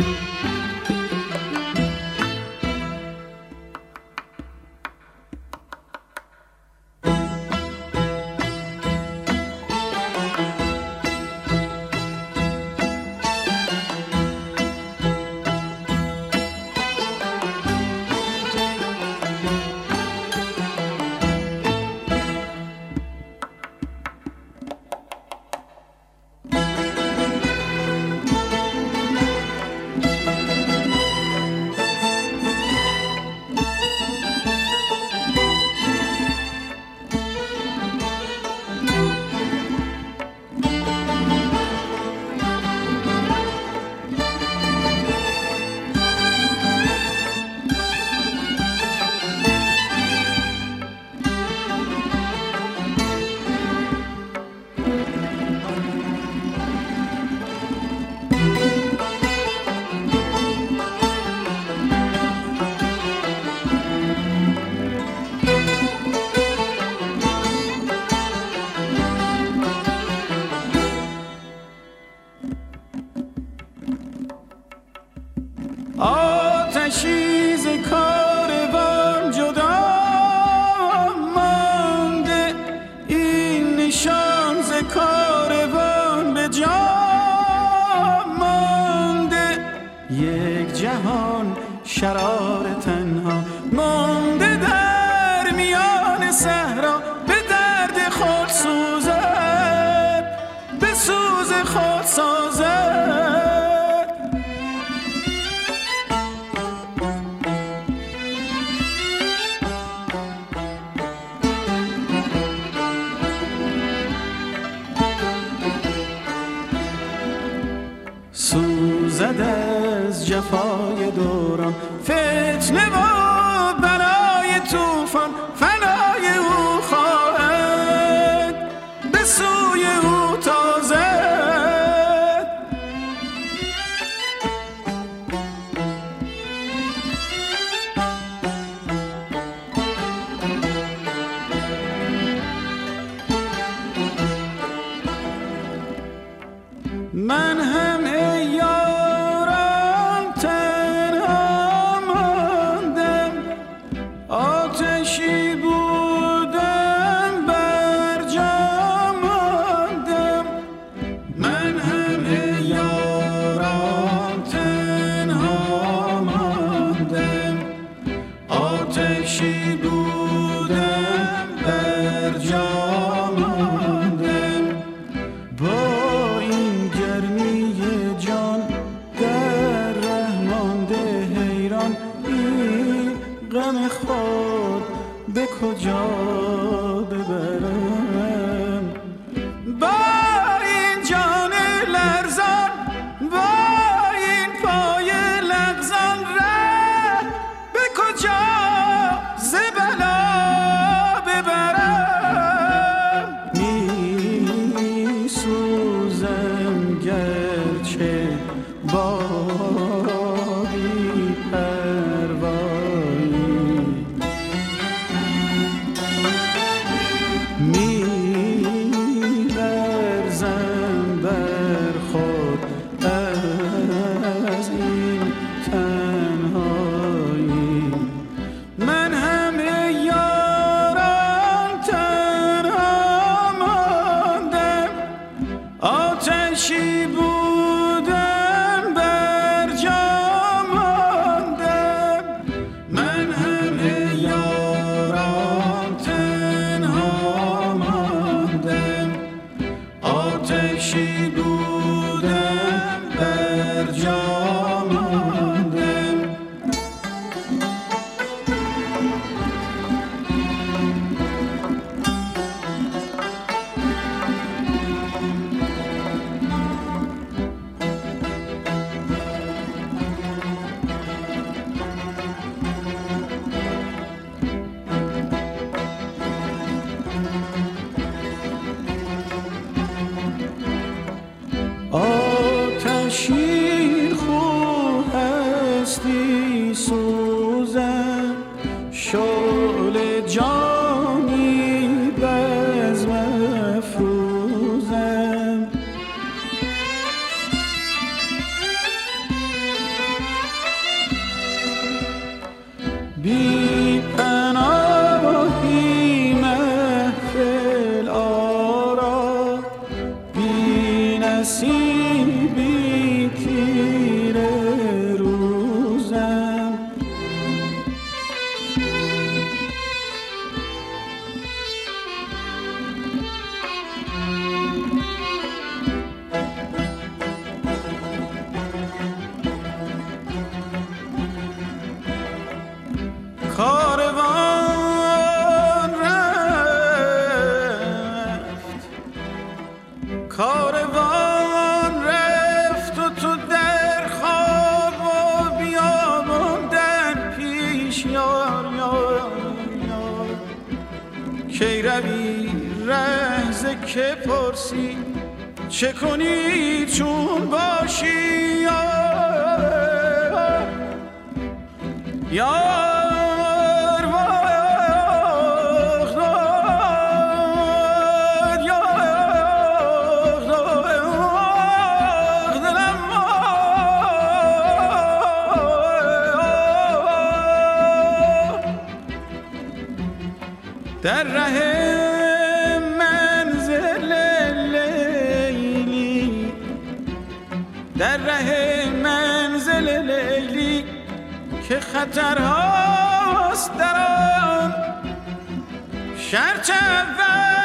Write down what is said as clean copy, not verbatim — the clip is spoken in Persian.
آتشی ز کاروان جدا مانده، این نشان ز کاروان به جا مانده. یک جهان شرار تنها مانده در میان صحرا، به درد خود سوزد، به سوز خود سازد. سوزد از جفای دوران، فتنه و بلای طوفان، فنای او خواهد، به سوی او تازد. من هم ای یارم تنها ماندم، آتشی بودم بر جا ماندم. من هم ای یارم تنها ماندم، آتشی بودم بر جا ماندم. با این گرمی جان در ره مانده حیران، این غم خود به کجا ببرم؟ با این جان لرزان، با این پای لغزان، ره به کجا ز بلا ببرم؟ می سوزم گرچه با بی پروایی، می لرزم بر خود از این تنهایی. من همه یارم تنها ماندم، آتشی بودم بر جا ماندم. من همه یارم تنها ماندم، آتشی بودم بر جا ماندم. آتشین خو هستی سوزم، شعله جانی بزم افروزم. بی پناهی محفل آرا، بی نصیبی تیره روزم. کاروان رفت و تو در خواب و بیابان در پیش یار یار یار. کی روی رهزه که پرسی چه کنی چون باشی یار یار. در ره منزل لیلی، در ره منزل لیلی که خطرهاست در آن، شرط اول